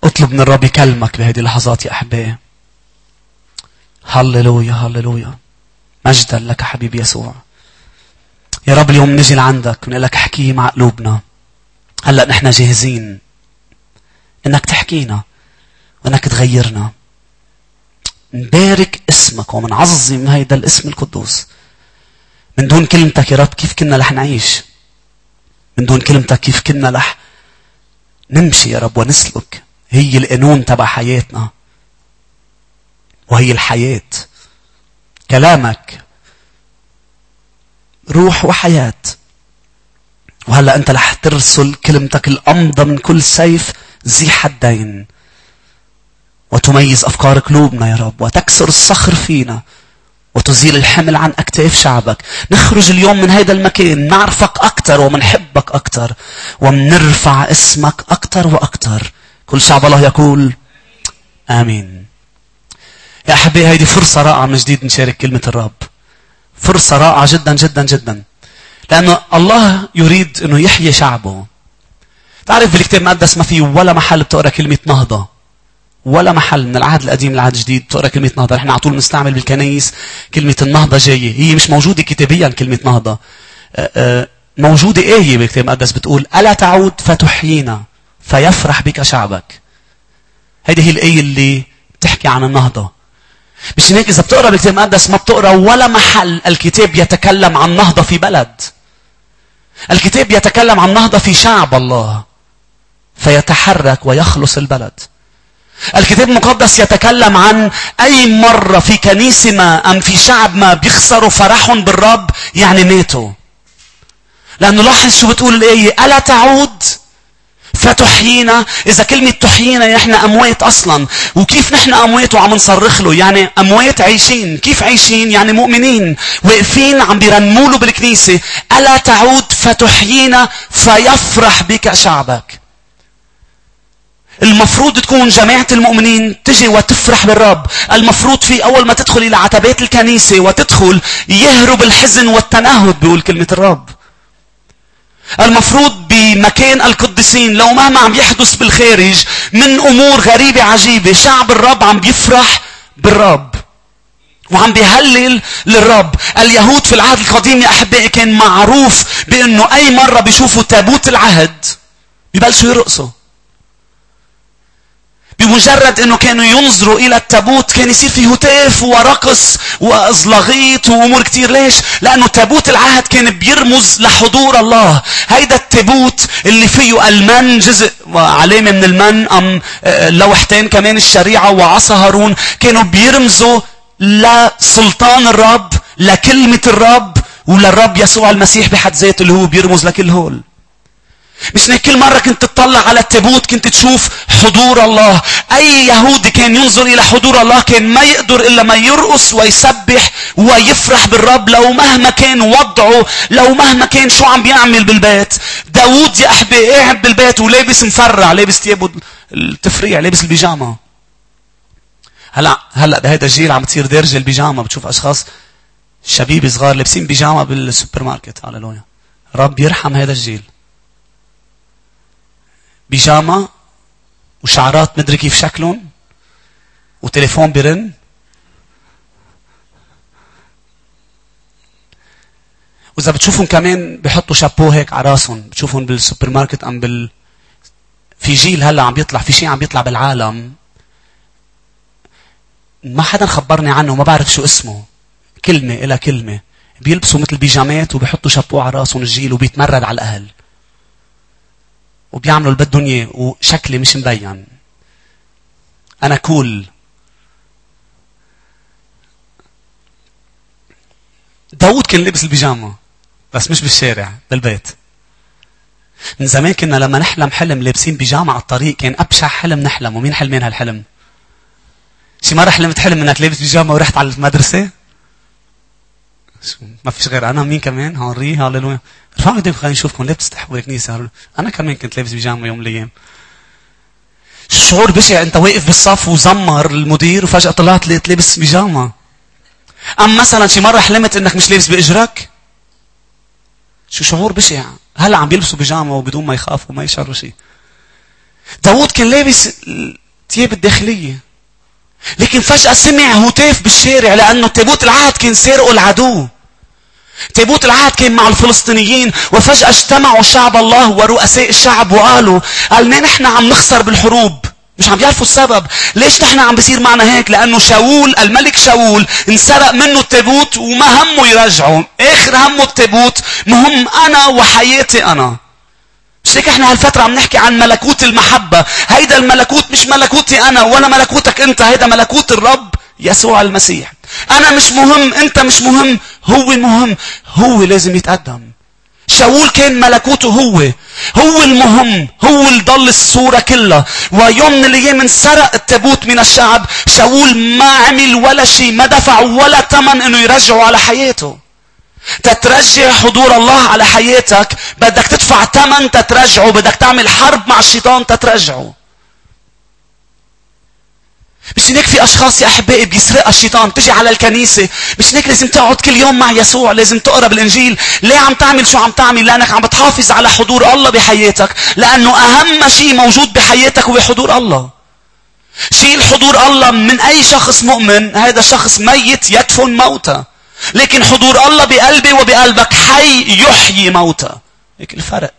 اطلب من الرب يكلمك بهذه اللحظات يا أحبائي. هللويا هللويا. مجدا لك حبيبي يسوع. يا رب اليوم نجي لعندك ونقول لك احكي مع قلوبنا. هلأ نحن جاهزين انك تحكينا وانك تغيرنا. نبارك اسمك ومنعظم هيدا الاسم القدوس. من دون كلمتك يا رب كيف كنا رح نعيش؟ من دون كلمتك كيف كنا رح نمشي يا رب ونسلك؟ هي القانون تبع حياتنا وهي الحياة. كلامك روح وحياة. وهلأ أنت رح ترسل كلمتك الأمضى من كل سيف ذي حدين وتميز أفكار قلوبنا يا رب وتكسر الصخر فينا وتزيل الحمل عن أكتاف شعبك. نخرج اليوم من هذا المكان نعرفك أكتر ومنحبك أكتر ومنرفع اسمك أكتر وأكتر. كل شعب الله يقول آمين. يا أحبائي هذه فرصة رائعة من جديد نشارك كلمة الرب. فرصة رائعة جدا جدا جدا. لأن الله يريد أنه يحيي شعبه. تعرف بالكتاب المقدس ما في ولا محل بتقرأ كلمة نهضة. ولا محل من العهد القديم للعهد الجديد بتقرأ كلمة نهضة. نحن على طول بنستعمل بالكنايس كلمة النهضة جاية. هي مش موجودة كتابيا كلمة نهضة. موجودة آية بالكتاب المقدس بتقول ألا تعود فتحيينا فيفرح بك شعبك. هذه هي الآية اللي بتحكي عن النهضة. مش هيك إذا بتقرأ بالكتاب المقدس ما بتقرأ ولا محل الكتاب يتكلم عن نهضة في بلد. الكتاب يتكلم عن نهضة في شعب الله فيتحرك ويخلص البلد. الكتاب المقدس يتكلم عن أي مرة في كنيسة ما أم في شعب ما بيخسروا فرحهم بالرب يعني ماتوا. لأنه لاحظ شو بتقول الآية ألا تعود فتحيينا. إذا كلمة تحيينا نحن أموات أصلا. وكيف نحن أموات وعم نصرخ له؟ يعني أموات عايشين. كيف عايشين؟ يعني مؤمنين واقفين عم بيرنموا له بالكنيسة ألا تعود فتحيينا فيفرح بك شعبك. المفروض تكون جماعة المؤمنين تجي وتفرح بالرب. المفروض في أول ما تدخل إلى عتبات الكنيسة وتدخل يهرب الحزن والتنهد بيقول كلمة الرب. المفروض بمكان القديسين لو مهما عم يحدث بالخارج من أمور غريبة عجيبة شعب الرب عم بيفرح بالرب وعم بيهلل للرب. اليهود في العهد القديم يا أحبائي كان معروف بأنه أي مرة بيشوفوا تابوت العهد بيبلشوا يرقصوا. بمجرد أنه كانوا ينظروا إلى التابوت كان يصير فيه هتاف ورقص وأزلاغيط وأمور كتير. ليش؟ لأنه تابوت العهد كان بيرمز لحضور الله. هيدا التابوت اللي فيه المن جزء علامة من المن أم لوحتين كمان الشريعة وعصا هارون كانوا بيرمزوا لسلطان الرب لكلمة الرب وللرب يسوع المسيح بحد ذاته اللي هو بيرمز لكل هول. مش هيك كل مرة كنت تطلع على التابوت كنت تشوف حضور الله. أي يهودي كان ينظر إلى حضور الله كان ما يقدر إلا ما يرقص ويسبح ويفرح بالرب لو مهما كان وضعه لو مهما كان شو عم بيعمل بالبيت. داود يا أحبي قاعد بالبيت ولابس مفرع لابس تيابه التفريع لابس البيجامة. هلأ بهذا الجيل عم تصير دارجة البيجامة. بتشوف أشخاص شبيب صغار لابسين بيجامة بالسوبر ماركت. هاللويا. رب يرحم هذا الجيل. بيجامة وشعرات مدري كيف شكلهم وتليفون برن. وإذا بتشوفهم كمان بيحطوا شابو هيك على راسهم. بتشوفهم بالسوبر ماركت أم في جيل هلا عم بيطلع في شيء عم بيطلع بالعالم ما حدا خبرني عنه وما بعرف شو اسمه. كلمة إلى كلمة بيلبسوا مثل بيجامات وبيحطوا شابو على راسهم الجيل وبيتمرد على الأهل وبيعملوا اللي بدهم اياه وشكلي مش مبين. انا كول. داود كان لابس البيجامه بس مش بالشارع بالبيت. من زمان كنا لما نحلم حلم لابسين بيجامه على الطريق كان ابشع حلم نحلم. ومين حلمين هالحلم؟ شي مره حلمت حلم انك لابس بيجامه ورحت على المدرسه؟ ما فيش غير انا. مين كمان؟ هنري هاللويا. رفعوا ايديكم خلينا نشوفكم لابس تحوي كنيسه. انا كمان كنت لابس بيجامه يوم من الايام. شعور بشع انت واقف بالصف وزمر المدير وفجاه طلعت لقيت لابس بيجامه. ام مثلا شي مره حلمت انك مش لابس باجرك. شو شعور بشع. هلا عم بيلبسوا بيجامه وبدون ما يخافوا وما يشعروا شيء. داود كان لابس الثياب الداخلية، لكن فجأة سمع هتاف بالشارع لأنه تابوت العهد كان سارقه العدو. تابوت العهد كان مع الفلسطينيين، وفجأة اجتمعوا شعب الله ورؤساء الشعب وقالوا قالنا نحن عم نخسر بالحروب. مش عم يعرفوا السبب. ليش نحن عم بيصير معنا هيك؟ لأنه شاول الملك شاول انسرق منه التابوت وما همه يرجعه. آخر همه التابوت، مهم أنا وحياتي أنا. مش هيك احنا هالفترة عم نحكي عن ملكوت المحبة. هيدا الملكوت مش ملكوتي أنا ولا ملكوتك أنت، هيدا ملكوت الرب يسوع المسيح. أنا مش مهم، أنت مش مهم، هو مهم. هو لازم يتقدم. شاول كان ملكوته هو المهم، هو اللي ضل الصورة كلها. ويوم من الأيام انسرق التابوت من الشعب. شاول ما عمل ولا شيء، ما دفع ولا ثمن إنه يرجعه على حياته. تترجع حضور الله على حياتك بدك تدفع ثمن تترجعه، بدك تعمل حرب مع الشيطان تترجعه. مش هيك في اشخاص يا احبائي بيسرقها الشيطان، تجي على الكنيسه، مش هيك لازم تقعد كل يوم مع يسوع، لازم تقرا بالانجيل. ليه عم تعمل شو عم تعمل؟ لانك عم بتحافظ على حضور الله بحياتك، لانه اهم شيء موجود بحياتك هو حضور الله. شيل حضور الله من اي شخص مؤمن، هذا الشخص ميت يدفن موتى. لكن حضور الله بقلبي وبقلبك حي يحيي موتى. هيك الفرق.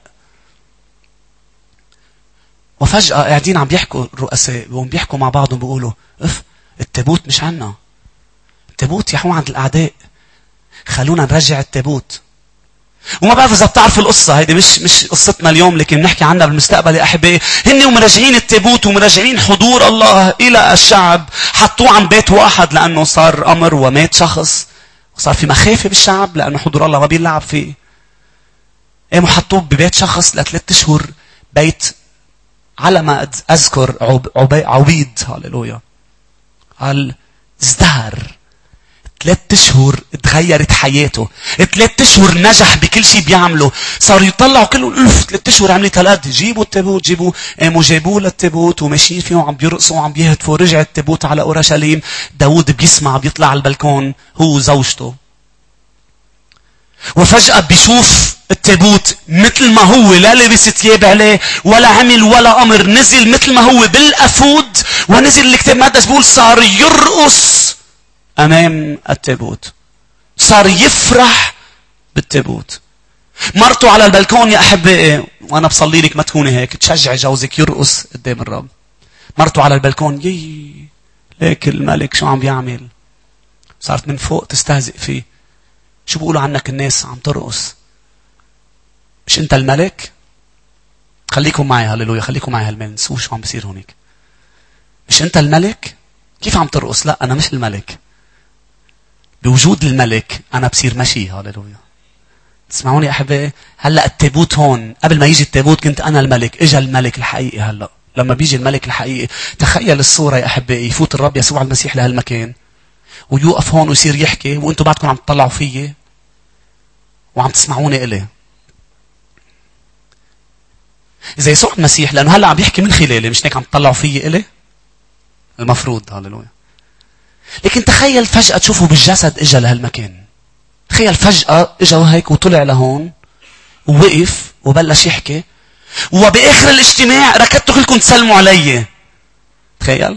وفجأة قاعدين عم بيحكوا الرؤساء وهم بيحكوا مع بعضهم بيقولوا التابوت مش عنا. التابوت يا حو عند الأعداء، خلونا نرجع التابوت. وما بعرف إذا بتعرفوا القصة، هيدي مش قصتنا اليوم، لكن نحكي عنها بالمستقبل يا أحبائي. هن ومراجعين التابوت ومراجعين حضور الله إلى الشعب، حطوه عن بيت واحد لأنه صار أمر ومات شخص، وصار في مخافة بالشعب لأنه حضور الله ما بيلعب فيه. قاموا حطوه ببيت شخص ل3 أشهر، بيت على ما أذكر عبيد. هاليلويا. قال ازدهر 3 أشهر تغيرت حياته. 3 أشهر نجح بكل شيء بيعمله. صاروا يطلعوا كله 3 أشهر عملت هالقد. جيبوا التابوت، قاموا جابوه للتابوت وماشيين فيه وعم بيرقصوا وعم بيهتفوا. رجع التابوت على أورشليم. داود بيسمع، بيطلع على البلكون هو وزوجته، وفجأة بيشوف التابوت مثل ما هو، لا لبس ثياب عليه ولا عمل ولا أمر، نزل مثل ما هو بالأفود. ونزل الكتاب المقدس بيقول صار يرقص أمام التابوت، صار يفرح بالتابوت. مرته على البلكون يا أحبائي، وأنا بصلي لك ما تكوني هيك، تشجع جوزك يرقص قدام الرب. مرته على البلكون، ليك الملك شو عم بيعمل. صارت من فوق تستهزئ فيه. شو بيقولوا عنك الناس؟ عم ترقص. مش انت الملك؟ خليكم معي. هاليلويا. خليكم معي هالمين. نسوا شو عم بيصير هونيك. مش انت الملك؟ كيف عم ترقص؟ لا انا مش الملك. بوجود الملك انا بصير مشي. هاليلويا. تسمعوني يا احبائي؟ هلا التابوت هون، قبل ما يجي التابوت كنت انا الملك. اجى الملك الحقيقي. هلا لما بيجي الملك الحقيقي، تخيل الصورة يا احبائي، يفوت الرب يسوع المسيح لهالمكان ويوقف هون ويصير يحكي، وانتم بعدكم عم تطلعوا فيي وعم تسمعوني إليه. إذا يسوع المسيح، لأنه هلأ عم يحكي من خلالي، مش هيك عم تطلعوا فيي إليه المفروض. هاليلويا. لكن تخيل فجأة تشوفه بالجسد إجا لهالمكان. تخيل فجأة إجا هيك وطلع لهون ووقف وبلش يحكي، وبآخر الاجتماع ركضتوا كلكم تسلموا علي. تخيل.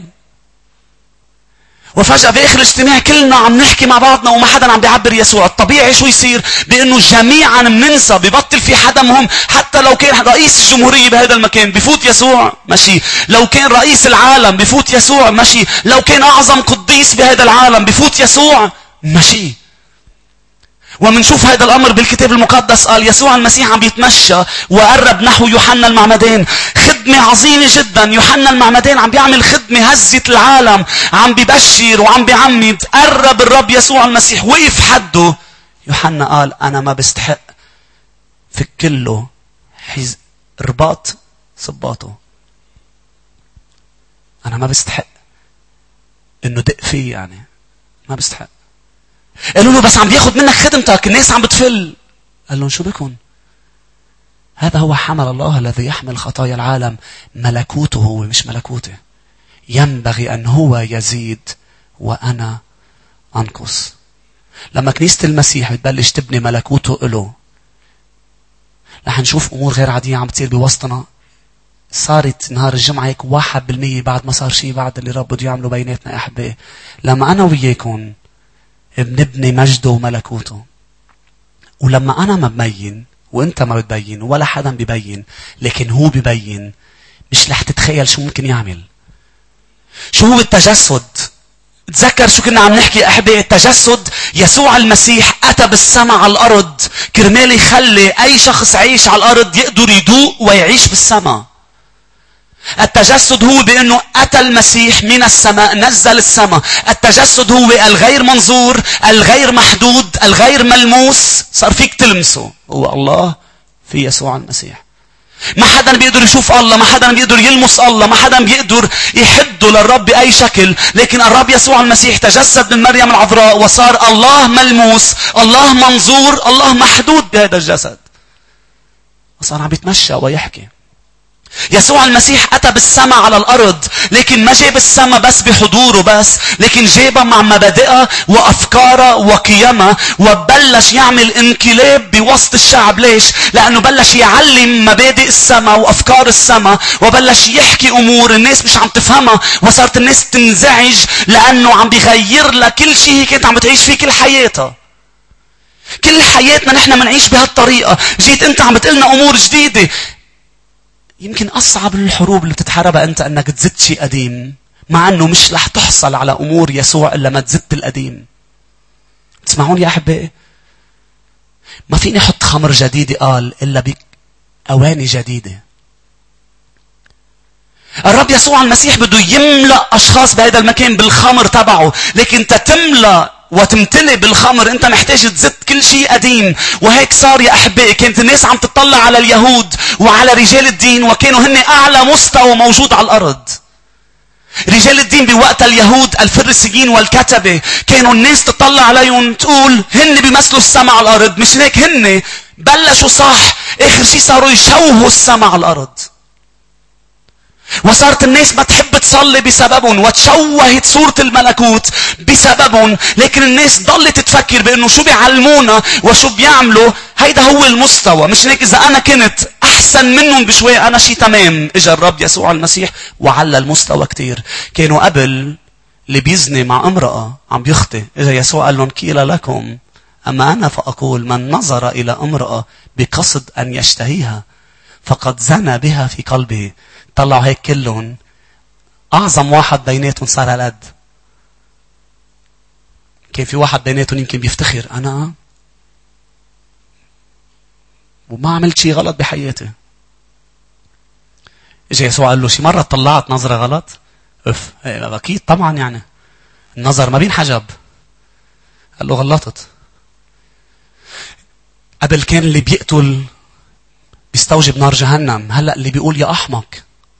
وفجأة بآخر الاجتماع كلنا عم نحكي مع بعضنا وما حدا عم بيعبر يسوع. الطبيعي شو يصير؟ بأنه جميعا مننسى، ببطل في حدا مهم. حتى لو كان رئيس الجمهورية بهذا المكان بفوت يسوع ماشي، لو كان رئيس العالم بفوت يسوع ماشي، لو كان أعظم قديس بهذا العالم بفوت يسوع ماشي. ومنشوف هذا الأمر بالكتاب المقدس. قال يسوع المسيح عم بيتمشى وقرب نحو يوحنا المعمدان. خدمة عظيمة جدا. يوحنا المعمدان عم بيعمل خدمة هزت العالم، عم بيبشر وعم بيعمد. قرب الرب يسوع المسيح وقف حده. يوحنا قال أنا ما بستحق فك له رباط صباطه. أنا ما بستحق إنه دق فيه، يعني ما بستحق. قالوا له بس عم بياخد منك خدمتك، الناس عم بتفل. قال لهم شو بكن؟ هذا هو حمل الله الذي يحمل خطايا العالم. ملكوته هو مش ملكوته. ينبغي أن هو يزيد وأنا أنقص. لما كنيسة المسيح بتبلش تبني ملكوته له، رح نشوف أمور غير عادية عم بتصير بوسطنا. صارت نهار الجمعة هيك 1% بعد ما صار شيء بعد اللي رب بده يعمله بيناتنا يا أحبائي. لما أنا وياكم بنبني مجده وملكوته. ولما أنا ما ببين وإنت ما بتبين ولا حدا بيبين لكن هو بيبين، مش رح تتخيل شو ممكن يعمل. شو هو التجسد؟ تذكر شو كنا عم نحكي يا أحبائي؟ التجسد يسوع المسيح أتى بالسماء على الأرض كرمال يخلي أي شخص عايش على الأرض يقدر يدوق ويعيش بالسماء. التجسد هو بأنه أتى المسيح من السماء، نزل السماء. التجسد هو الغير منظور، الغير محدود، الغير ملموس، صار فيك تلمسه. هو الله في يسوع المسيح. ما حدا بيقدر يشوف الله، ما حدا بيقدر يلمس الله، ما حدا بيقدر يحده للرب بأي شكل. لكن الرب يسوع المسيح تجسد من مريم العذراء وصار الله ملموس، الله منظور، الله محدود بهذا الجسد. وصار عم يتمشى ويحكي. يسوع المسيح أتى بالسماء على الأرض، لكن ما جاب السماء بس بحضوره بس، لكن جابها مع مبادئها وأفكارها وقيمها، وبلش يعمل انقلاب بوسط الشعب. ليش؟ لأنه بلش يعلم مبادئ السماء وأفكار السماء، وبلش يحكي أمور الناس مش عم تفهمها، وصارت الناس تنزعج لأنه عم بيغير لها كل شيء كانت عم بتعيش فيه كل حياتها. كل حياتنا نحن منعيش بهالطريقة. جيت أنت عم بتقلنا أمور جديدة. يمكن أصعب الحروب اللي بتتحاربها أنت أنك تزت شيء قديم، مع أنه مش رح تحصل على أمور يسوع إلا ما تزت القديم. تسمعون يا أحبائي؟ ما فيني أحط خمر جديدة قال إلا بأواني جديدة. الرب يسوع المسيح بده يملأ أشخاص بهذا المكان بالخمر تبعه، لكن تتملأ وتمتلئ بالخمر انت محتاج تزت كل شيء قديم. وهيك صار يا أحبائي. كانت الناس عم تطلع على اليهود وعلى رجال الدين، وكانوا هن أعلى مستوى موجود على الأرض. رجال الدين بوقت اليهود الفريسيين والكتبة كانوا الناس تطلع عليهم تقول هن بيمثلوا السماء على الأرض. مش هيك هن بلشوا صح، آخر شيء صاروا يشوهوا السماء على الأرض. وصارت الناس ما تحب تصلي بسببهم، وتشوهت صورة الملكوت بسببهم. لكن الناس ضلت تفكر بأنه شو بيعلمونا وشو بيعملوا هيدا هو المستوى. مش هيك إذا أنا كنت أحسن منهم بشوي أنا شيء تمام. إجا الرب يسوع المسيح وعلى المستوى كتير. كانوا قبل اللي بيزني مع امرأة عم بيخطئ، إجا يسوع قال لهم قيل لكم أما أنا فأقول من نظر إلى امرأة بقصد أن يشتهيها فقد زنى بها في قلبه. طلعوا هيك كلهم. أعظم واحد بيناتهم صار هالقد. كان في واحد بيناتهم يمكن بيفتخر أنا وما عملت شيء غلط بحياتي. إجا يسوع قال له شي مرة طلعت نظرة غلط؟ أكيد طبعا، يعني النظر ما بينحجب. قال له غلطت. قبل كان اللي بيقتل بيستوجب نار جهنم، هلأ اللي بيقول يا أحمق.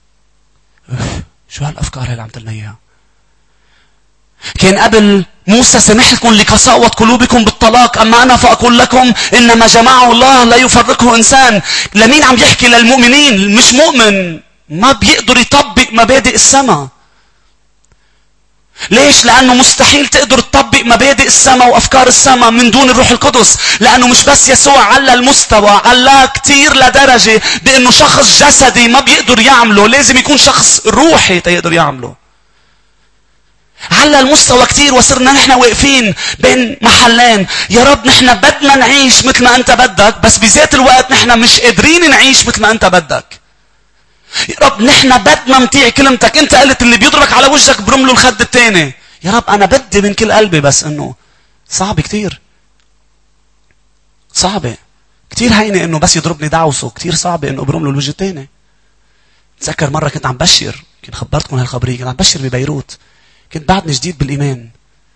شو هالأفكار اللي عم تلنا إياها؟ كان قبل موسى سمحكم لقساوة قلوبكم بالطلاق، أما أنا فأقول لكم إنما جمعه الله لا يفرقه إنسان. لمين عم يحكي؟ للمؤمنين. مش مؤمن ما بيقدر يطبق مبادئ السماء. ليش؟ لأنه مستحيل تقدر تطبق مبادئ السماء وأفكار السماء من دون الروح القدس. لأنه مش بس يسوع على المستوى، على كتير لدرجة بأنه شخص جسدي ما بيقدر يعمله، لازم يكون شخص روحي تيقدر يعمله. على المستوى كتير. وصرنا نحن واقفين بين محلين. يا رب نحن بدنا نعيش مثل ما أنت بدك، بس بذات الوقت نحن مش قادرين نعيش مثل ما أنت بدك. يا رب نحن بدنا نطيع كلمتك. انت قلت اللي بيضربك على وجهك برمله الخد التاني. يا رب انا بدي من كل قلبي، بس انه صعب كتير. صعبة كتير. هينة انه بس يضربني دعوسه، كتير صعبة انه برمله الوجه التاني. تذكر مرة كنت عم بشر، كنت خبرتكم هالخبرية، كنت عم بشر ببيروت. كنت بعدني جديد بالإيمان،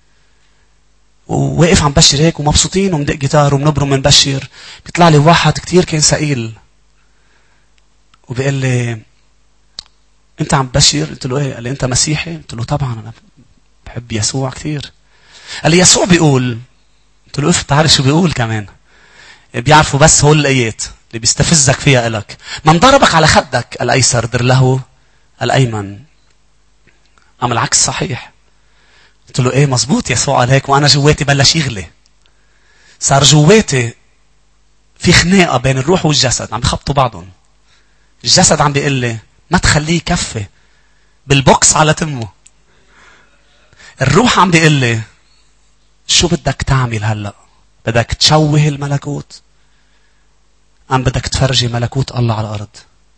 وواقف عم بشر هيك ومبسوطين ومدق جيتار ومنبرم من بشر. بيطلع لي واحد كتير كان سئيل وبيقول لي انت عم بشر؟ قلت له ايه؟ قال لي انت مسيحي؟ قلت له طبعا انا بحب يسوع كثير. قال لي يسوع بيقول. قلت له اف بتعرف شو بيقول كمان؟ بيعرفوا بس هول الايات اللي بيستفزك فيها الك. من ضربك على خدك الايسر در له الايمن. عمل العكس صحيح. قلت له ايه مزبوط يسوع قال هيك. وانا جواتي بلش يغلي. صار جواتي في خناقه بين الروح والجسد عم بخبطوا بعضهم. الجسد عم بيقول لي ما تخليه يكفي بالبوكس على تمه. الروح عم بيقول لي شو بدك تعمل هلأ؟ بدك تشوه الملكوت أم بدك تفرجي ملكوت الله على الأرض؟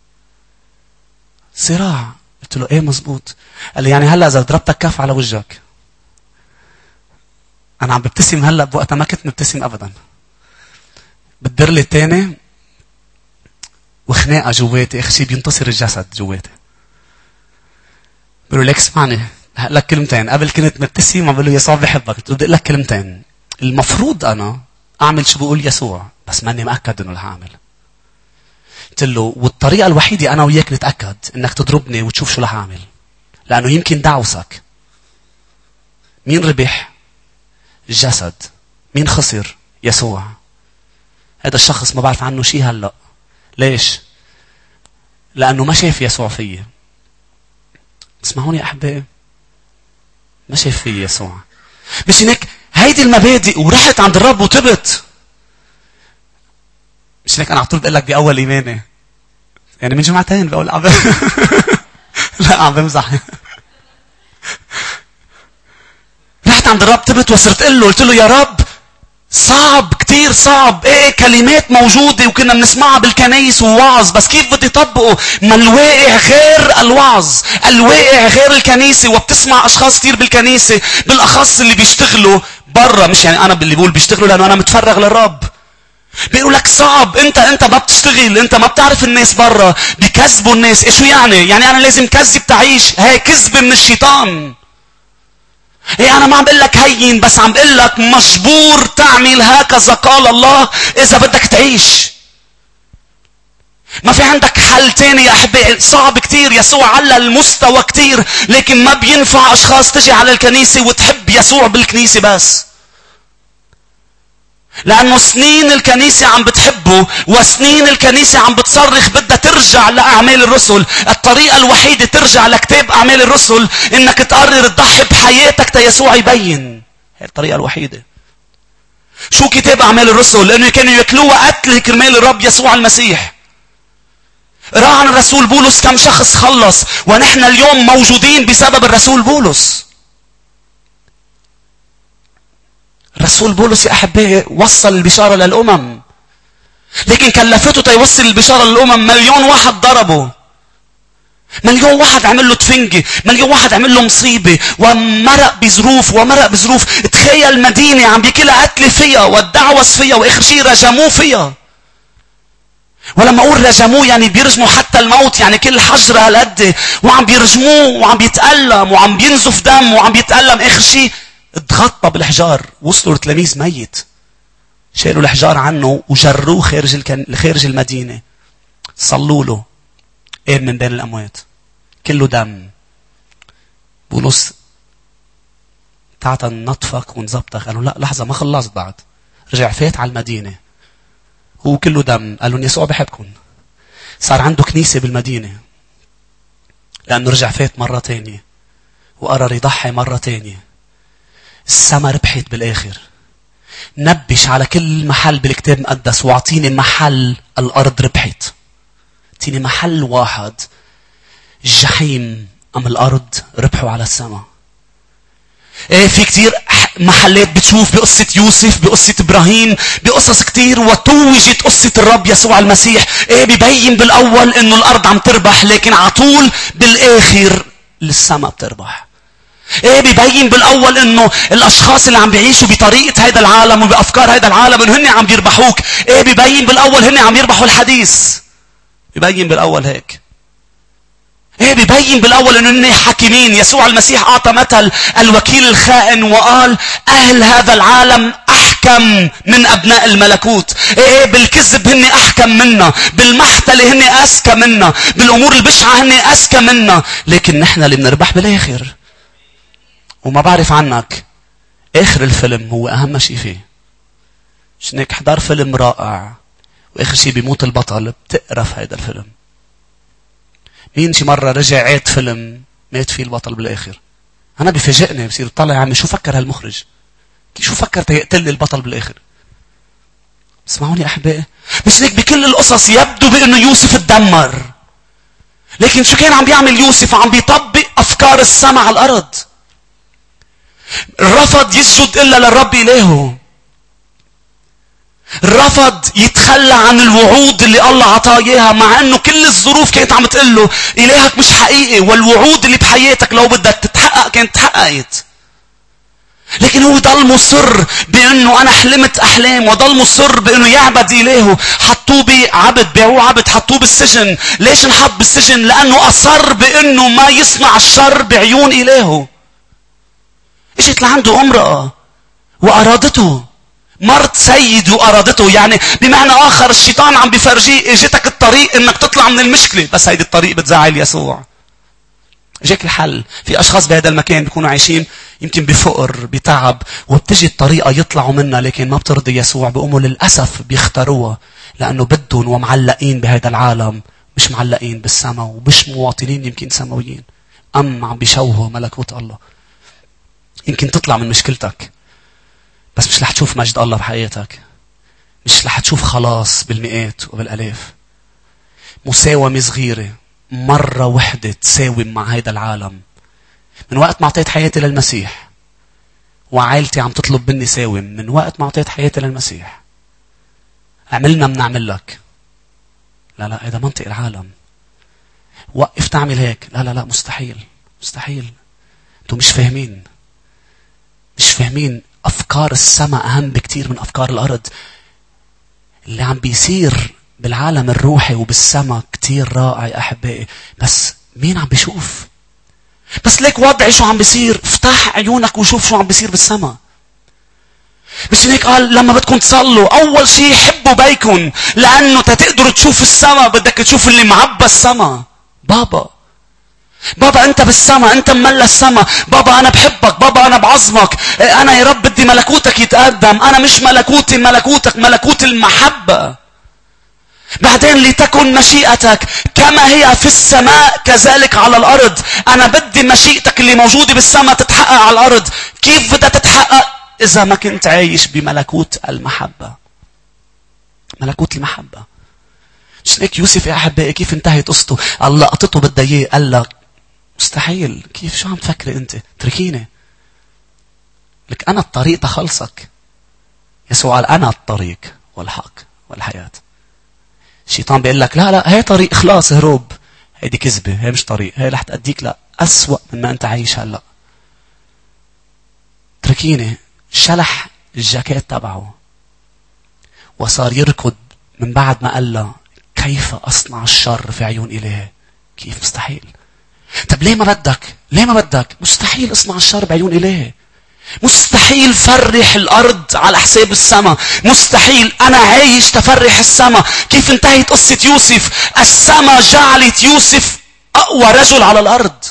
صراع. قلت له ايه مزبوط. قال لي يعني هلأ إذا ضربتك كف على وجهك. أنا عم ببتسم هلأ، بوقتها ما كنت مبتسم أبدا. بتدر لي التاني وخناقة جواتي، اخشي بينتصر الجسد جواتي. بقول له ليك اسمعني لك كلمتين. قبل كنت مبتسم وبقول له يسوع بحبك. قلت له بدي لك كلمتين. المفروض أنا أعمل شو بقول يسوع، بس ماني مأكد إنه رح أعمل. قلت له والطريقة الوحيدة أنا وياك نتأكد إنك تضربني وتشوف شو رح أعمل، لأنه يمكن دعوسك. مين ربح؟ الجسد. مين خسر؟ يسوع. هذا الشخص ما بعرف عنه شيء هلأ. ليش؟ لأنه ما شاف يسوع فيه. اسمعوني أحبائي، ما شاف فيه يسوع. مش هيك هيدي المبادئ ورحت عند الرب وتبت. مش هيك أنا على طول بقول لك بأول إيماني، يعني من جمعتين بقول لا عم بمزح. رحت عند الرب تبت وصرت له، قلت له يا رب صعب كتير صعب. ايه كلمات موجودة وكنا بنسمعها بالكنايس ووعظ، بس كيف بدي طبقه؟ ما الواقع غير الوعظ، الواقع غير الكنيسة. وبتسمع اشخاص كتير بالكنيسة بالاخص اللي بيشتغلوا برا، مش يعني انا اللي بقول بيشتغلوا لانه انا متفرغ للرب، بيقول لك صعب. انت ما بتشتغل، انت ما بتعرف الناس برا بيكذبوا الناس. ايش يعني؟ يعني انا لازم كذب تعيش؟ هاي كذبة من الشيطان. ايه انا ما عم بقول لك هين، بس عم بقول لك مجبور تعمل هكذا قال الله اذا بدك تعيش. ما في عندك حل تاني يا احبائي. صعب كتير. يسوع على المستوى كتير، لكن ما بينفع اشخاص تجي على الكنيسة وتحب يسوع بالكنيسة بس، لأنه سنين الكنيسة عم بتحبه وسنين الكنيسة عم بتصرخ بدها ترجع لأعمال الرسل. الطريقة الوحيدة ترجع لكتاب أعمال الرسل إنك تقرر تضحي بحياتك تا يسوع يبين. هي الطريقة الوحيدة. شو كتاب أعمال الرسل؟ لأنه كانوا يأكلوها قتل كرمال الرب يسوع المسيح. رأى عن الرسول بولس كم شخص خلص، ونحن اليوم موجودين بسبب الرسول بولس. رسول بولس يا أحبائي وصل البشارة للأمم، لكن كلفته تيوصل البشارة للأمم. مليون واحد ضربه، مليون واحد عمل له تفنجة، مليون واحد عمل له مصيبة، ومرق بظروف. تخيل مدينة عم بيكلها قتل فيها والدعوس فيها، وآخر شيء رجموه فيها. ولما أقول رجموه يعني بيرجموا حتى الموت، يعني كل حجرة هالقد، وعم بيرجموه وعم بيتألم وعم بينزف دم وعم بيتألم. آخر شيء اتغطى بالحجار. وصلوا التلاميذ ميت، شالوا الحجار عنه وجروه خارج المدينة. صلوا له، قام من بين الأموات كله دم. بولس تعطى نطفك ونزبطك. قالوا لا لحظة ما خلصت بعد. رجع فات على المدينة هو كله دم. قالوا يسوع بحبكم. صار عنده كنيسة بالمدينة لأنه رجع فات مرة تانية وقرر يضحي مرة تانية. السما ربحت بالآخر. نبش على كل محل بالكتاب المقدس واعطيني محل الأرض ربحت. اعطيني محل واحد. الجحيم أم الأرض ربحوا على السما. ايه في كتير محلات بتشوف بقصة يوسف، بقصة إبراهيم، بقصص كتير، وتوجت قصة الرب يسوع المسيح. ايه بيبين بالأول إنه الأرض عم تربح، لكن عطول بالآخر للسما بتربح. ايه بيبين بالاول انه الاشخاص اللي عم بيعيشوا بطريقه هيدا العالم وبافكار هيدا العالم انه هن عم بيربحوك. ايه بيبين بالاول هن عم يربحوا الحديث. بيبين بالاول هيك. ايه بيبين بالاول انه هن حاكمين. يسوع المسيح اعطى مثل الوكيل الخائن وقال اهل هذا العالم احكم من ابناء الملكوت. ايه بالكذب هن احكم منا، بالمحتله هن اذكى منا، بالامور البشعه هن اذكى منا، لكن نحن اللي بنربح بالاخر. وما بعرف عنك، آخر الفيلم هو أهم شيء فيه. مش هيك حضر فيلم رائع وآخر شيء بيموت البطل، بتقرف هيدا الفيلم. مين شي مرة رجع عيد فيلم مات فيه البطل بالآخر؟ أنا بيفاجئني، بصير طالع عمي شو فكر هالمخرج؟ شو فكر تيقتل البطل بالآخر؟ اسمعوني أحبائي، مش هيك بكل القصص يبدو بأنه يوسف اتدمر. لكن شو كان عم بيعمل يوسف؟ عم بيطبق أفكار السماء على الأرض. رفض يسجد إلا للرب إلهه. رفض يتخلى عن الوعود اللي الله عطاه إياها، مع أنه كل الظروف كانت عم تقول له إلهك مش حقيقي، والوعود اللي بحياتك لو بدك تتحقق كانت تحققت. لكن هو ضل مصر بأنه أنا حلمت أحلام، وضل مصر بأنه يعبد إلهه. حطوه بعبد، باعوه عبد، حطوه بالسجن. ليش انحط بالسجن؟ لأنه أصر بأنه ما يصنع الشر بعيون إلهه. اجت لعنده امرأة وأرادته، مرت سيد وأرادته. يعني بمعنى آخر الشيطان عم بفرجيه اجتك الطريق انك تطلع من المشكلة، بس هيدي الطريق بتزعل يسوع. اجاك الحل. في أشخاص بهذا المكان بيكونوا عايشين يمكن بفقر، بتعب، وبتجي الطريقة يطلعوا منها لكن ما بترضي يسوع. بيقوموا للأسف بيختاروها لأنه بدهم ومعلقين بهذا العالم، مش معلقين بالسماء ومش مواطنين يمكن سماويين. عم بيشوهوا ملكوت الله. يمكن تطلع من مشكلتك بس مش رح تشوف مجد الله بحياتك. مش رح تشوف خلاص بالمئات وبالألاف. مساومة صغيرة مرة وحدة تساوم مع هيدا العالم. من وقت ما اعطيت حياتي للمسيح وعائلتي عم تطلب مني ساوم، من وقت ما اعطيت حياتي للمسيح عملنا بنعمل لك. لا لا، هذا منطق العالم. وقف تعمل هيك. لا لا لا، مستحيل مستحيل. انتم مش فاهمين أفكار السماء أهم بكتير من أفكار الأرض. اللي عم بيصير بالعالم الروحي وبالسماء كتير رائع أحبائي، بس مين عم بيشوف؟ بس ليك وضعي شو عم بيصير. افتح عيونك وشوف شو عم بيصير بالسماء. مش هيك قال لما بدكم تصلوا أول شيء حبوا بيكم، لأنه تقدروا تشوف السماء بدك تشوف اللي معبى السماء. بابا أنت بالسماء، أنت مملى السماء. بابا أنا بحبك، بابا أنا بعظمك، أنا يا رب بدي ملكوتك يتقدم. أنا مش ملكوتي ملكوتك، ملكوت المحبة. بعدين لتكن مشيئتك كما هي في السماء كذلك على الأرض. أنا بدي مشيئتك اللي موجودة بالسماء تتحقق على الأرض. كيف بدها تتحقق؟ إذا ما كنت عايش بملكوت المحبة. ملكوت المحبة. مش هيك يوسف يا أحبائي كيف انتهت قصته؟ الله قطته بدها إياه، قال لك مستحيل. كيف؟ شو عم تفكري أنت؟ تركيني. لك أنا الطريق تخلصك. يسوع قال أنا الطريق والحق والحياة. الشيطان بيقول لك لا لا، هي طريق خلاص هروب. هيدي كذبة، هي مش طريق. هي رح تأديك لا أسوأ من ما أنت عايش هلأ. تركيني. شلح الجاكيت تبعه وصار يركض من بعد ما قال له كيف أصنع الشر في عيون إلهي. كيف؟ مستحيل. طب ليه ما بدك؟ مستحيل اصنع الشر بعيون إلهي. مستحيل فرح الأرض على حساب السماء. مستحيل. أنا عايش تفرح السماء. كيف انتهت قصة يوسف؟ السماء جعلت يوسف أقوى رجل على الأرض.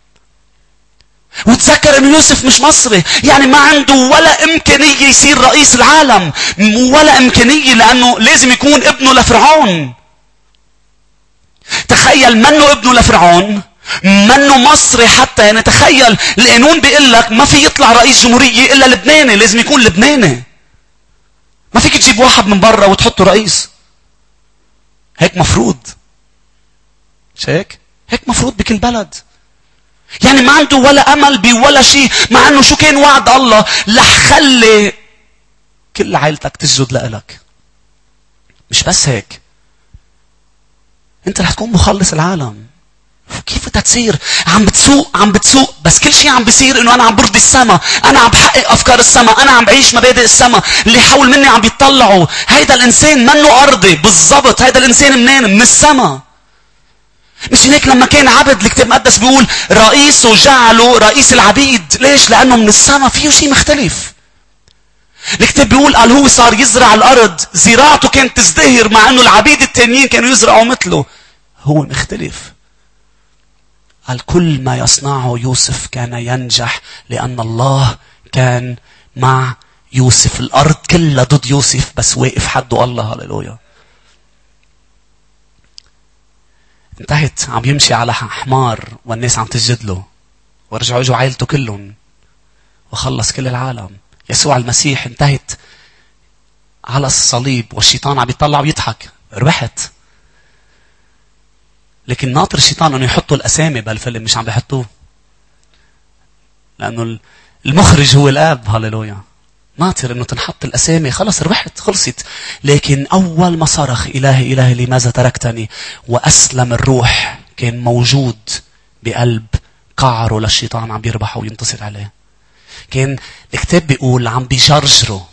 وتذكر أن يوسف مش مصري، يعني ما عنده ولا إمكانية يصير رئيس العالم، ولا إمكانية، لأنه لازم يكون ابنه لفرعون. تخيل، منه ابنه لفرعون، منه مصري حتى. يعني تخيل القانون بيقول لك ما في يطلع رئيس جمهورية إلا لبناني، لازم يكون لبناني. ما فيك تجيب واحد من برا وتحطه رئيس. هيك مفروض. مش هيك مفروض بكل بلد. يعني ما عنده ولا أمل بولا شيء، مع أنه شو كان وعد الله؟ رح خلي كل عائلتك تسجد لإلك. مش بس هيك، أنت رح تكون مخلص العالم. كيف بدها تصير؟ عم بتسوق بس كل شيء عم بيصير انه انا عم برضي السما، انا عم بحقق افكار السما، انا عم بعيش مبادئ السما. اللي حول مني عم بيطلعوا هيدا الانسان منه ارضي. بالضبط، هيدا الانسان منين؟ من السما. مش هيك لما كان عبد الكتاب المقدس بيقول رئيسه جعله رئيس العبيد. ليش؟ لانه من السما فيه شيء مختلف. الكتاب بيقول قال هو صار يزرع الارض، زراعته كانت تزدهر، مع انه العبيد التانيين كانوا يزرعوا مثله. هو مختلف. قال كل ما يصنعه يوسف كان ينجح لأن الله كان مع يوسف. الأرض كلها ضد يوسف بس واقف حده الله. هللويا. انتهت عم يمشي على حمار والناس عم تسجد له، ورجعوا اجوا عائلته كلهم وخلص كل العالم. يسوع المسيح انتهت على الصليب والشيطان عم يطلع ويضحك. ربحت. لكن ناطر الشيطان انه يحطوا الاسامي بالفيلم، مش عم بيحطوه. لانه المخرج هو الاب. هاليلويا. ناطر انه تنحط الاسامي. خلص ربحت، خلصت. لكن اول ما صرخ الهي الهي لماذا تركتني واسلم الروح، كان موجود بقلب قعره للشيطان عم بيربحه وينتصر عليه. كان الكتاب بيقول عم بيجرجره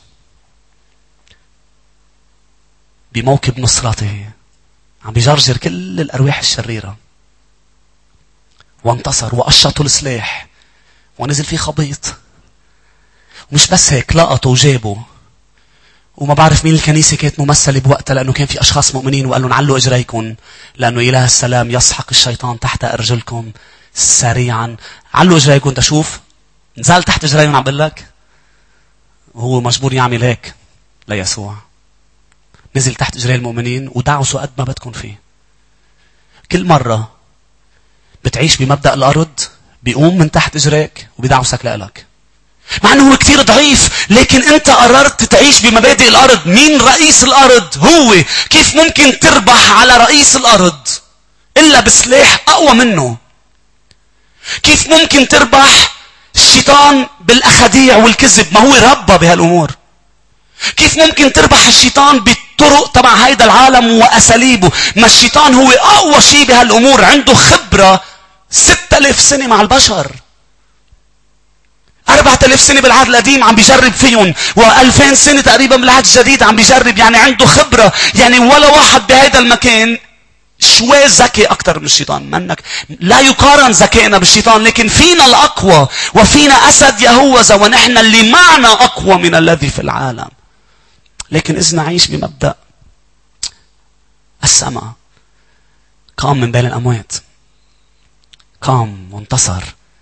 بموكب نصرته، عم بيجرجر كل الارواح الشريره. وانتصر وقشطوا السلاح ونزل فيه خبيط. ومش بس هيك، لقطوا وجابوا. وما بعرف مين الكنيسة كانت ممثلة بوقتها، لأنه كان في أشخاص مؤمنين وقال لهم علوا إجريكم لأنه إله السلام يسحق الشيطان تحت أرجلكم سريعا. علوا إجريكم. تشوف نزال تحت إجريهم عم بقول لك، وهو مجبور يعمل هيك ليسوع. نزل تحت إجري المؤمنين ودعسوا قد ما بدكم فيه. كل مرة بتعيش بمبدأ الأرض بيقوم من تحت إجريك وبيدعسك لإلك، مع أنه هو كتير ضعيف. لكن أنت قررت تعيش بمبادئ الأرض. مين رئيس الأرض؟ هو. كيف ممكن تربح على رئيس الأرض إلا بسلاح أقوى منه؟ كيف ممكن تربح الشيطان بالأخديع والكذب؟ ما هو ربى بهالأمور. كيف ممكن تربح الشيطان بالطرق تبع هيدا العالم وأساليبه؟ ما الشيطان هو أقوى شيء بهالأمور. عنده خبرة 6000 سنة مع البشر، 4000 سنة بالعهد القديم عم بيجرب فيهم، و2000 سنة تقريبا بالعهد الجديد عم بيجرب. يعني عنده خبرة. يعني ولا واحد بهيدا المكان شوي ذكي أكتر من الشيطان. منك لا يقارن ذكائنا بالشيطان، لكن فينا الأقوى، وفينا أسد يهوذا، ونحن اللي معنا أقوى من الذي في العالم. لكن إذا نعيش بمبدأ السماء، قام من بين الأموات، قام وانتصر.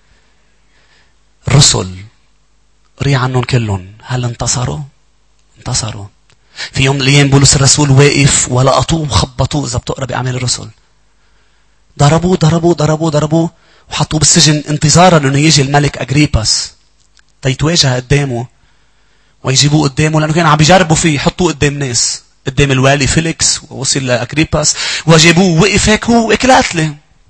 الرسل قري عنهم كلهم، هل انتصروا؟ انتصروا. في يوم من الأيام بولس الرسول واقف ولقطوه وخبطوه. إذا بتقرأ بأعمال الرسل، ضربوه ضربوه ضربوه ضربوه وحطوه بالسجن انتظارا انه يجي الملك أغريباس تيتواجه قدامه ويجيبوه قدامه، لأنه كانوا عم بيجربوا فيه يحطوه قدام ناس، قدام الوالي فيليكس. ووصل لأغريباس وجابوه، وقف هيك هو وكلاتله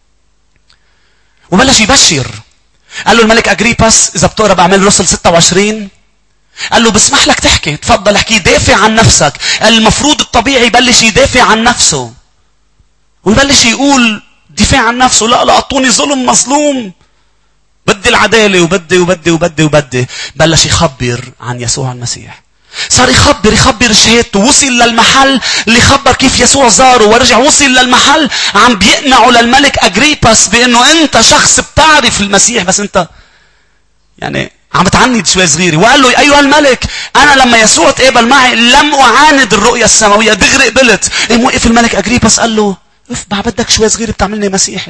وبلش يبشر. قال له الملك أغريباس، إذا بتقرأ بأعمال الرسل 26، قال له بسمح لك تحكي، تفضل احكي، دافع عن نفسك. المفروض الطبيعي يبلش يدافع عن نفسه ويبلش يقول دفاع عن نفسه. لا لقطوني ظلم مظلوم، بدي العدالة وبدي وبدي وبدي وبدي. بلش يخبر عن يسوع المسيح. صار يخبر شهادته. وصل للمحل اللي خبر كيف يسوع زاره، ورجع وصل للمحل عم بيقنعوا للملك أغريباس بأنه أنت شخص بتعرف المسيح، بس أنت يعني عم بتعند شوي صغيرة. وقال له أيها الملك، أنا لما يسوع تقابل معي لم أعاند الرؤية السماوية، دغري قبلت. وقف الملك أغريباس قال له بعد بدك شوي صغيرة بتعملني مسيحي.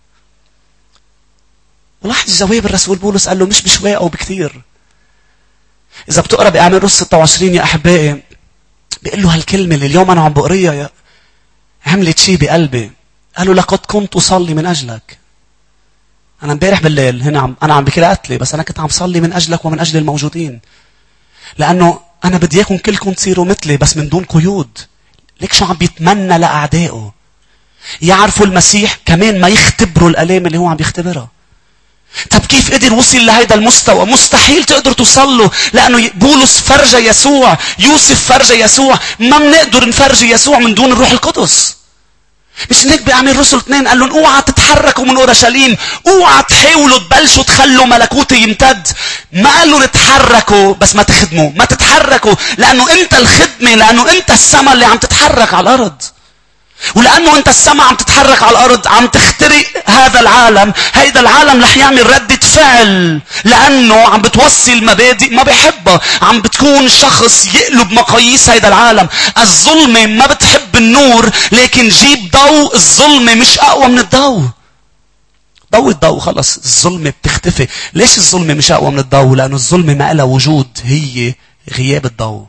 ولاحظ جواب الرسول بولس، قال له مش بشوي أو بكتير. إذا بتقرأ بأعمال الرسل 26 يا أحبائي، بيقول له هالكلمة اللي اليوم أنا عم بقريها عملت شيء بقلبي. قال له لقد كنت أصلي من أجلك. أنا امبارح بالليل هنا أنا عم بكلا قتلي، بس أنا كنت عم صلي من أجلك ومن أجل الموجودين، لأنه أنا بدي إياكم كلكم تصيروا مثلي بس من دون قيود. ليك شو عم بيتمنى لأعدائه؟ يعرفوا المسيح كمان ما يختبروا الآلام اللي هو عم بيختبرها. طب كيف قدر وصل لهذا المستوى؟ مستحيل تقدر توصله، لأنه بولس فرجة يسوع، يوسف فرجة يسوع. ما بنقدر نفرجي يسوع من دون الروح القدس. مش هيك بأعمال الرسل 2 قال لهم اوعى تتحركوا من اورشليم، اوعى تحاولوا تبلشوا تخلوا ملكوتي يمتد. ما قالوا نتحركوا بس ما تخدموا، ما تتحركوا، لأنه انت الخدمة، لأنه انت السماء اللي عم تتحرك على الأرض. ولأنه أنت السماء عم تتحرك على الأرض، عم تخترق هذا العالم. هيدا العالم رح يعمل ردة فعل، لأنه عم بتوصل مبادئ ما بيحبها. عم بتكون شخص يقلب مقاييس هيدا العالم. الظلمة ما بتحب النور، لكن جيب ضوء. الظلمة مش أقوى من الضوء. الضوء خلص، الظلمة بتختفي. ليش الظلمة مش أقوى من الضوء؟ لأنه الظلمة ما لها وجود، هي غياب الضوء.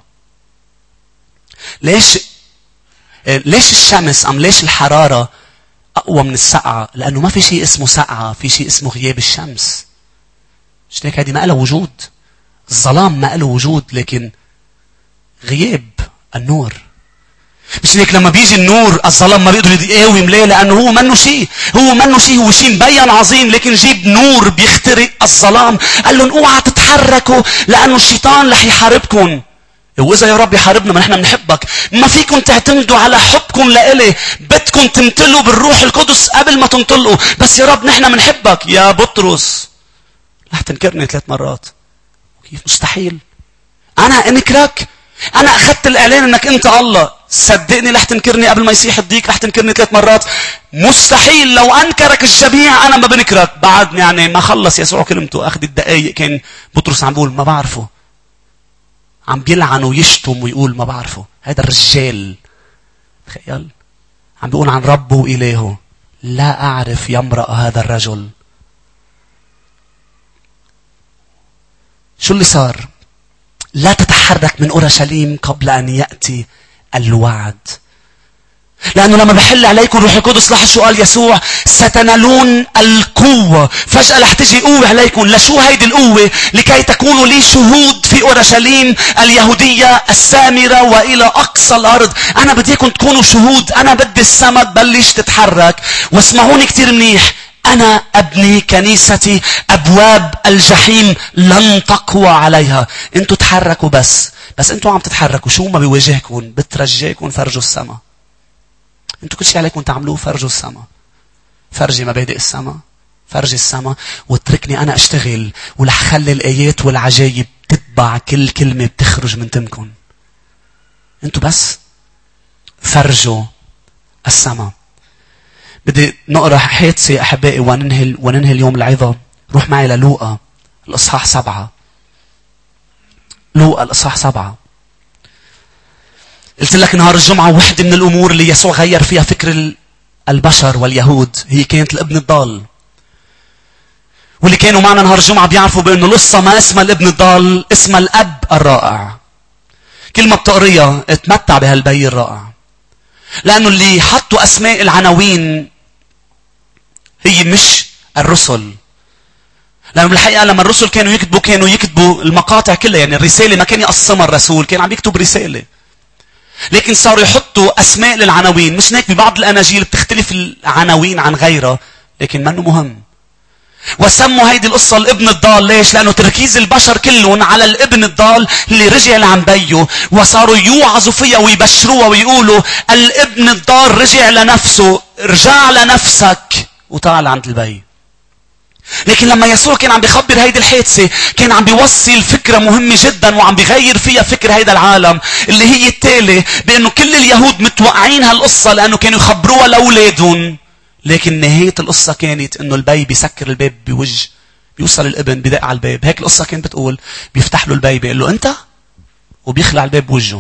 ليش الشمس ليش الحرارة أقوى من السقعة؟ لأنه ما في شيء اسمه سقعة، في شيء اسمه غياب الشمس. مش هيك؟ هذه ما لها وجود. الظلام ما له وجود، لكن غياب النور. مش هيك لما بيجي النور الظلام ما بيقدر يقاوم ليه؟ لأنه هو منه شيء. هو شيء مبين عظيم، لكن جيب نور بيخترق الظلام. قال لهم اوعى تتحركوا لأنه الشيطان رح يحاربكم. وإذا يا رب يحاربنا ما نحن بنحبك، ما فيكم تعتمدوا على حبكم لإلي، بدكم تمتلوا بالروح القدس قبل ما تنطلقوا. بس يا رب نحن بنحبك. يا بطرس رح تنكرني 3 مرات. كيف مستحيل؟ أنا انكرك؟ أنا أخذت الإعلان أنك أنت الله. صدقني رح تنكرني قبل ما يصيح الضيق، رح تنكرني 3 مرات. مستحيل. لو أنكرك الجميع أنا ما بنكرك. بعد يعني ما خلص يسوع كلمته أخذ الدقايق كان بطرس عم بيقول ما بعرفه، عم بيلعن ويشتم ويقول ما بعرفه. هذا الرجال تخيل عم بيقول عن ربه وإلهه لا أعرف يمرأ هذا الرجل. شو اللي صار؟ لا تتحرك من أورشليم قبل أن يأتي الوعد. لأنه لما بحل عليكم روح القدس، لاحظ شو قال يسوع؟ ستنالون القوة. فجأة رح تجي قوة عليكم. لشو هيدي القوة؟ لكي تكونوا لي شهود في أورشليم اليهودية السامرة وإلى أقصى الأرض. أنا بديكم تكونوا شهود. أنا بدي السماء تبلش تتحرك. واسمعوني كتير منيح، أنا أبني كنيستي، أبواب الجحيم لن تقوى عليها. أنتوا تحركوا بس أنتوا عم تتحركوا. شو ما بيواجهكم؟ بترجيكم فرجوا السماء. أنتوا كل شيء عليكم تعملوه فرجوا السماء. فرجي مبادئ السماء، فرجي السماء، واتركني أنا أشتغل، ولح خلي الآيات والعجائب تتبع كل كلمة بتخرج من تمكن. أنتوا بس فرجوا السماء. بدي نقرأ حادثة أحبائي وننهي اليوم العظة. روح معي للوقا الإصحاح 7. لوقا الإصحاح 7. قلت لك نهار الجمعة واحدة من الأمور اللي يسوع غير فيها فكر البشر واليهود هي كانت الابن الضال. واللي كانوا معنا نهار الجمعة بيعرفوا بأنه القصة ما اسمها الابن الضال، اسمها الأب الرائع. كل ما بتقريها اتمتع بهالبي الرائع. لأنه اللي حطوا أسماء العناوين هي مش الرسل. لأنه بالحقيقة لما الرسل كانوا يكتبوا المقاطع كلها، يعني الرسالة ما كان يقسمها الرسول، كان عم يكتب رسالة. لكن صاروا يحطوا أسماء للعناوين. مش هيك ببعض الأناجيل بتختلف العناوين عن غيرها، لكن منه مهم. وسموا هيدي القصة الابن الضال. ليش؟ لأنه تركيز البشر كلهم على الابن الضال اللي رجع لعن بيه، وصاروا يوعظوا فيها ويبشروها ويقولوا الابن الضال رجع لنفسه. رجع لنفسك وطالع عند البي. لكن لما يسوع كان عم بيخبر هيدي الحادثة، كان عم بيوصل فكرة مهمة جدا وعم بيغير فيها فكر هيدا العالم، اللي هي التالي: بأنه كل اليهود متوقعين هالقصة لأنه كانوا يخبروها لأولادهم. لكن نهاية القصة كانت أنه البي بيسكر الباب بوجه، بيوصل الابن بدق على الباب. هيك القصة كانت بتقول. بيفتح له البي بيقول له أنت، وبيخلع الباب بوجهه.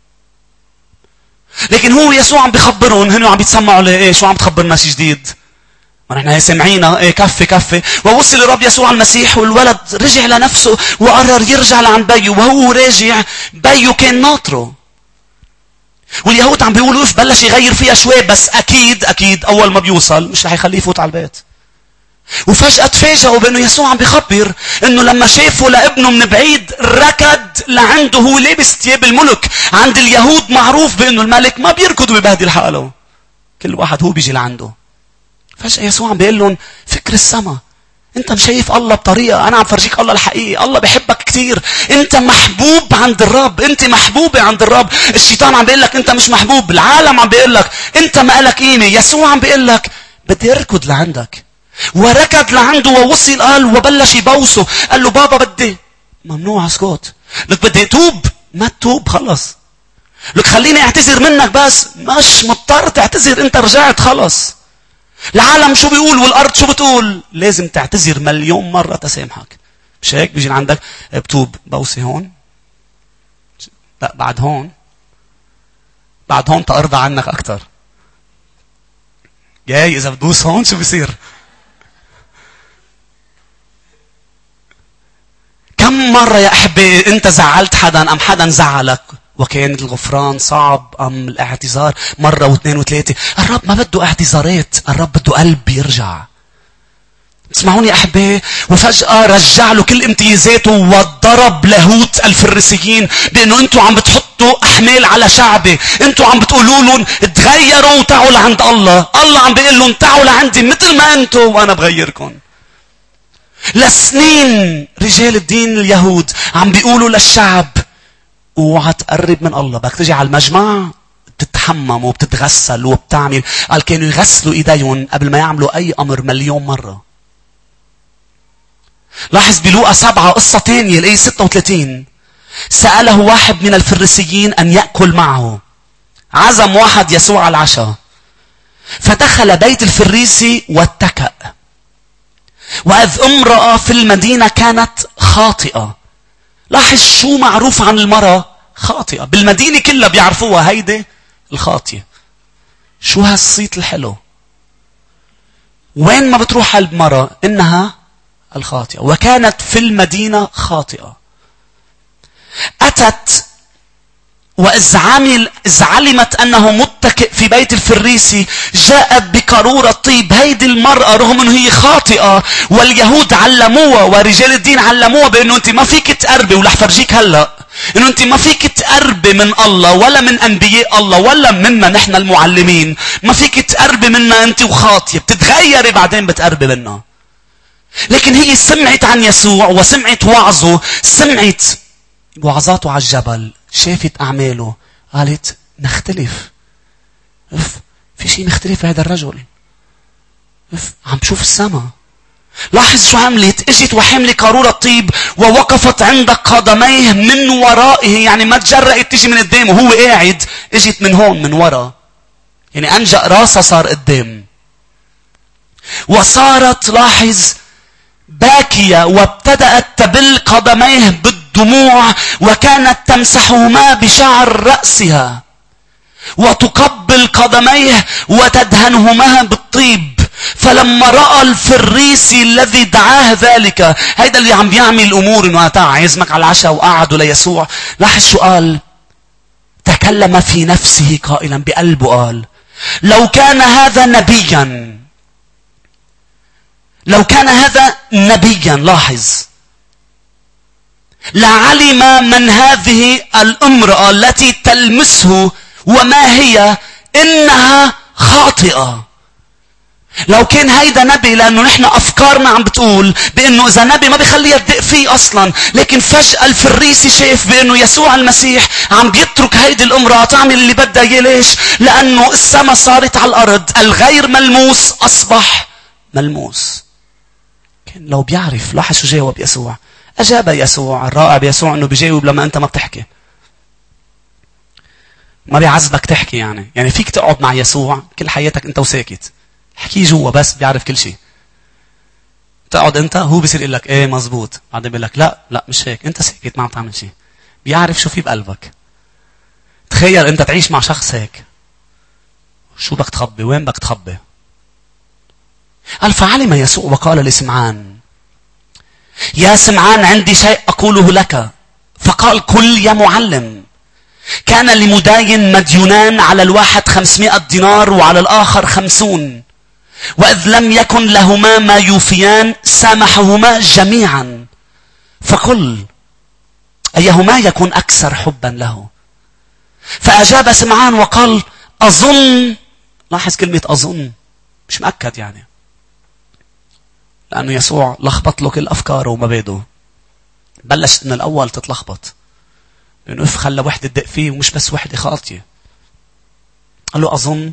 لكن هو يسوع عم بيخبرهم، هنو عم بيتسمعوا ليه؟ إيه شو عم تخبرنا شي جديد؟ ونحن سمعينا إيه كفي. ووصل الرب يسوع المسيح والولد رجع لنفسه وقرر يرجع لعن بيه. وهو راجع بيه كان ناطره. واليهود عم بيقولوا ايش بلش يغير فيها شوي، بس اكيد اول ما بيوصل مش رح يخليه يفوت على البيت. وفجأة تفاجئوا بانه يسوع عم بيخبر انه لما شافوا لابنه من بعيد ركض لعنده. هو لابس ثياب الملك. عند اليهود معروف بانه الملك ما بيركض ويبهدل حاله، كل واحد هو بيجي لعنده. فجأة يسوع عم بيقول لهم فكر السماء. انت مش شايف الله بطريقة، انا عم فرجيك الله الحقيقي. الله بيحبك كتير. انت محبوب عند الرب، انت محبوبة عند الرب. الشيطان عم بيقول لك انت مش محبوب، العالم عم بيقول لك انت ما لك قيمة. يسوع عم بيقول لك بدي اركض لعندك. وركض لعنده ووصل قال وبلش يبوسه. قال له بابا بدي. ممنوع اسكت. لك بدي اتوب. ما تتوب خلص. لك خليني اعتذر منك بس. مش مضطر تعتذر، انت رجعت خلص. العالم شو بيقول والأرض شو بتقول؟ لازم تعتذر مليون مرة تسامحك. مش هيك بيجي عندك بتوب بوسي هون، لا بعد هون تأرضى عنك أكتر. جاي إذا بتبوس هون شو بيصير؟ كم مرة يا أحبي أنت زعلت حدا أم حدا زعلك وكان الغفران صعب أم الاعتذار مرة واثنين وثلاثة؟ الرب ما بده اعتذارات، الرب بده قلب يرجع. تسمعوني أحبائي؟ وفجأة رجع له كل امتيازاته وضرب لاهوت الفريسيين بأنه أنتوا عم بتحطوا أحمال على شعبي، أنتوا عم بتقولوا لهم تغيروا وتعوا لعند الله. الله عم بيقول لهم تعوا لعندي مثل ما أنتوا وأنا بغيركم. لسنين رجال الدين اليهود عم بيقولوا للشعب اوعى تقرب من الله، بدك تجي على المجمع بتتحمم وبتتغسل وبتعمل. قال كانوا يغسلوا ايديهم قبل ما يعملوا اي امر مليون مرة. لاحظ بلوقا 7 قصة تانية الآية 36. سأله واحد من الفريسيين أن يأكل معه. عزم واحد يسوع على العشاء، فدخل بيت الفريسي واتكأ. وإذ امرأة في المدينة كانت خاطئة. لاحظ شو معروف عن المرأة خاطئة بالمدينة كلها بيعرفوها، هيدي الخاطئة. شو هالصيت الحلو؟ وين ما بتروح المرأة إنها الخاطئة. وكانت في المدينة خاطئة. أتت وإذ علمت أنه متكئ في بيت الفريسي جاءت بقارورة طيب. هيدي المرأة رغم أنه هي خاطئة واليهود علموها ورجال الدين علموها بأنه أنت ما فيك تقربي، ولح فرجيك هلأ أنه أنت ما فيك تقربي من الله ولا من أنبياء الله ولا منا نحن المعلمين. ما فيك تقربي منا أنت وخاطئة، بتتغيري بعدين بتقربي منا. لكن هي سمعت عن يسوع وسمعت وعظه، سمعت وعظاته على الجبل، شافت أعماله، قالت نختلف. في شيء مختلف هذا الرجل. عم بشوف السماء. لاحظ شو عملت. اجت وحملت قارورة طيب ووقفت عند قدميه من ورائه. يعني ما تجرأت تجي من قدامه، هو قاعد، اجت من هون من ورا. يعني أنجأ راسها صار قدام. وصارت لاحظ باكية وابتدأت تبل قدميه بالدموع وكانت تمسحهما بشعر رأسها وتقبل قدميه وتدهنهما بالطيب. فلما رأى الفريسي الذي دعاه ذلك، هيدا اللي عم بيعمل الأمور إنه تعال عازمك على العشاء وقعدوا ليسوع، لاحظ شو قال. تكلم في نفسه قائلا، بقلبه قال لو كان هذا نبيا، لو كان هذا نبيا، لاحظ، لعلم من هذه الامرأة التي تلمسه وما هي، إنها خاطئة. لو كان هيدا نبي، لأنه نحن أفكارنا عم بتقول بأنه إذا نبي ما بيخليها تدق فيه أصلا. لكن فجأة الفريسي شاف بأنه يسوع المسيح عم بيترك هيدي الامرأة تعمل اللي بدها إياه. ليش؟ لأنه السماء صارت على الأرض، الغير ملموس أصبح ملموس. كان لو بيعرف. لاحظ شو جاوب يسوع. أجاب يسوع. الرائع بيسوع أنه بيجاوب لما أنت ما بتحكي، ما بيعذبك تحكي. يعني فيك تقعد مع يسوع كل حياتك أنت وساكت، حكي جوا بس بيعرف كل شيء. تقعد أنت، هو بيصير يقول لك إيه مزبوط، بعدين بيقول لك لا مش هيك، أنت ساكت ما عم تعمل شيء. بيعرف شو في بقلبك. تخيل أنت تعيش مع شخص هيك، شو بدك تخبي؟ وين بدك تخبي؟ قال فعلم يسوع وقال لسمعان يا سمعان عندي شيء أقوله لك. فقال كل يا معلم. كان لمداين مديونان، على الواحد 500 دينار وعلى الآخر 50. وإذ لم يكن لهما ما يوفيان سامحهما جميعا. فقل أيهما يكون أكثر حبا له؟ فأجاب سمعان وقال أظن. لاحظ كلمة أظن، مش مأكد يعني، لأنه يسوع لخبط له كل أفكاره ومبادئه. بلشت من الأول تتلخبط، لأنه خلى وحدة تدق فيه ومش بس وحدة خاطية. قال له أظن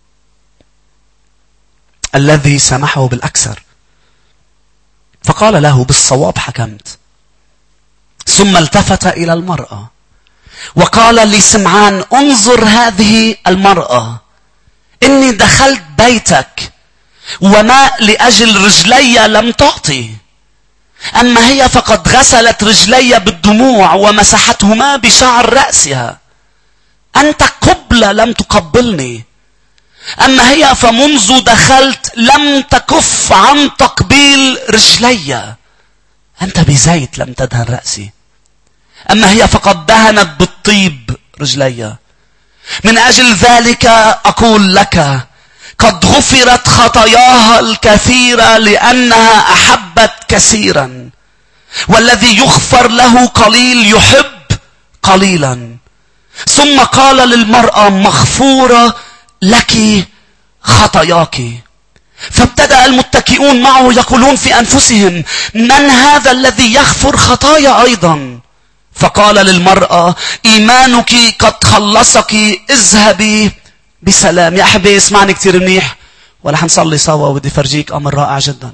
الذي سامحه بالأكثر. فقال له بالصواب حكمت. ثم التفت إلى المرأة وقال لسمعان انظر هذه المرأة، إني دخلت بيتك وماء لأجل رجلي لم تعطي، أما هي فقد غسلت رجلي بالدموع ومسحتهما بشعر رأسها. أنت قبلة لم تقبلني، أما هي فمنذ دخلت لم تكف عن تقبيل رجلي. أنت بزيت لم تدهن رأسي، أما هي فقد دهنت بالطيب رجلي. من أجل ذلك أقول لك قد غفرت خطاياها الكثيرة لأنها أحبت كثيرا. والذي يغفر له قليل يحب قليلا. ثم قال للمرأة مغفورة لك خطاياك. فابتدأ المتكئون معه يقولون في أنفسهم من هذا الذي يغفر خطايا أيضا؟ فقال للمرأة إيمانك قد خلصك، اذهبي بسلام. يا أحبي اسمعني كتير منيح ولا حنصلي سوا، ودي فرجيك أمر رائع جدا.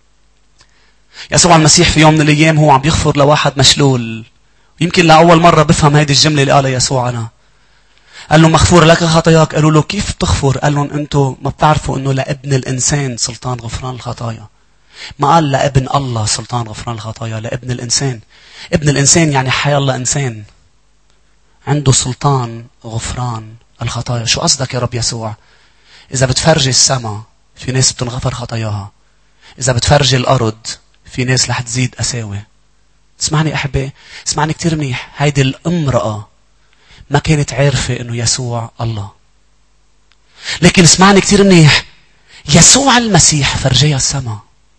يسوع المسيح في يوم من الأيام هو عم يغفر لواحد مشلول. يمكن لأول مرة بفهم هيدي الجملة اللي قالها يسوع أنا. قال له مغفور لك خطاياك. قالوا له كيف تغفر؟ قال لهم أنتم ما بتعرفوا أنه لابن الإنسان سلطان غفران الخطايا. ما قال لابن الله سلطان غفران الخطايا، لابن الإنسان. ابن الإنسان يعني حي الله إنسان عنده سلطان غفران الخطايا. شو قصدك يا رب يسوع؟ إذا بتفرجي السماء في ناس بتنغفر خطاياها، إذا بتفرجي الأرض في ناس رح تزيد قساوة. اسمعني أحبي، اسمعني كتير منيح. هيدي الامرأة ما كانت عارفة إنه يسوع الله، لكن اسمعني كتير منيح. يسوع المسيح فرجيها السماء.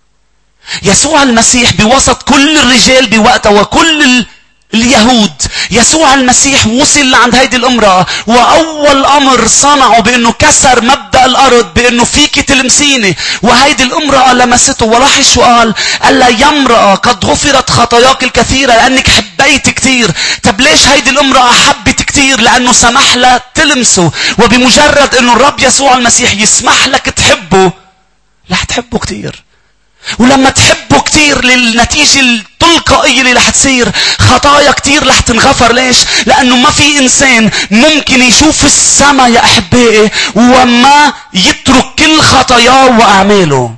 يسوع المسيح بوسط كل الرجال بوقتها وكل اليهود، يسوع المسيح وصل لعند هيدي الامرأة، وأول أمر صنعه بأنه كسر مبدأ الأرض بأنه فيك تلمسيني. وهيدي الامرأة لمسته وراح شو قال؟ قال لها يا امرأة قد غفرت خطاياك الكثيرة لأنك حبيت كتير. طب ليش هيدي الامرأة حبت كتير؟ لأنه سمح لها تلمسه. وبمجرد أنه الرب يسوع المسيح يسمح لك تحبه رح تحبه كتير. ولما تحبه كتير للنتيجة التلقائية اللي رح تصير خطايا كتير رح تنغفر. ليش؟ لأنه ما في إنسان ممكن يشوف السماء يا أحبائي وما يترك كل خطاياه وأعماله.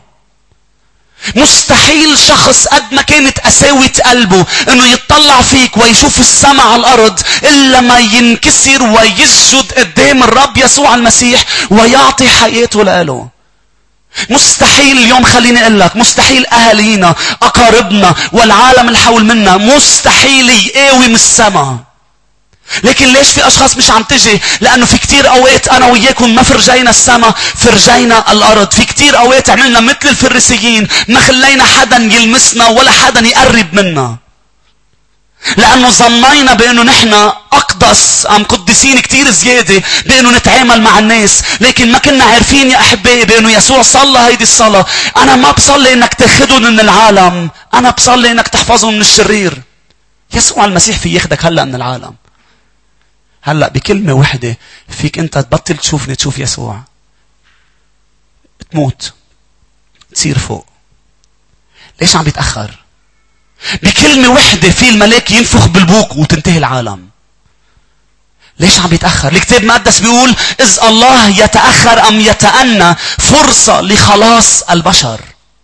مستحيل شخص قد ما كانت قساوة قلبه انه يتطلع فيك ويشوف السماء على الارض الا ما ينكسر ويسجد قدام الرب يسوع المسيح ويعطي حياته له. مستحيل اليوم، خليني اقول لك، مستحيل اهالينا اقاربنا والعالم اللي حول منا مستحيل يقاوم السماء. لكن ليش في اشخاص مش عم تجي؟ لانه في كتير اوقات انا وياكم ما فرجينا السماء، فرجينا الارض. في كتير اوقات عملنا مثل الفريسيين، ما خلينا حدا يلمسنا ولا حدا يقرب منا، لانه ظنينا بانه نحن اقدس ام قدسين كتير زياده بانه نتعامل مع الناس. لكن ما كنا عارفين يا احبائي بانه يسوع صلى هيدي الصلاه. انا ما بصلي انك تاخذهم من العالم، انا بصلي انك تحفظهم من الشرير. يسوع المسيح في ياخدك هلا من العالم. هلا بكلمه وحده فيك انت تبطل تشوفني تشوف يسوع، تموت تصير فوق. ليش عم بيتاخر؟ بكلمة وحدة في الملاك ينفخ بالبوق وتنتهي العالم. ليش عم بيتأخر؟ الكتاب المقدس بيقول إذ الله يتأخر أم يتأنى فرصة لخلاص البشر،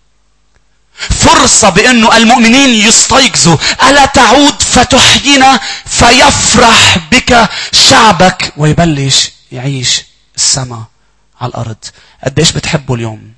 فرصة بأنه المؤمنين يستيقظوا. ألا تعود فتحيينا فيفرح بك شعبك ويبلش يعيش السماء على الأرض. قديش بتحبه اليوم؟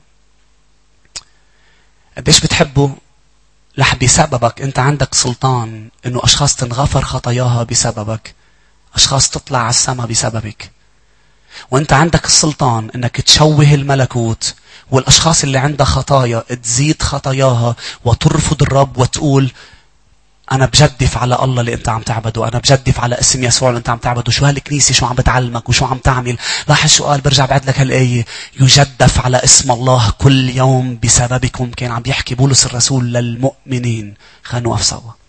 قديش بتحبه؟ لح بسببك انت عندك سلطان انه اشخاص تنغفر خطاياها بسببك، اشخاص تطلع على السماء بسببك. وانت عندك السلطان انك تشوه الملكوت، والاشخاص اللي عندها خطايا تزيد خطاياها وترفض الرب وتقول انا بجدف على الله اللي انت عم تعبده، انا بجدف على اسم يسوع اللي انت عم تعبده. شو هالكنيسة شو عم بتعلمك وشو عم تعمل؟ لاحظ شو قال، برجع بعد لك هالآية، يجدف على اسم الله كل يوم بسببكم. كان عم بيحكي بولس الرسول للمؤمنين. خلينا نوقف سوا.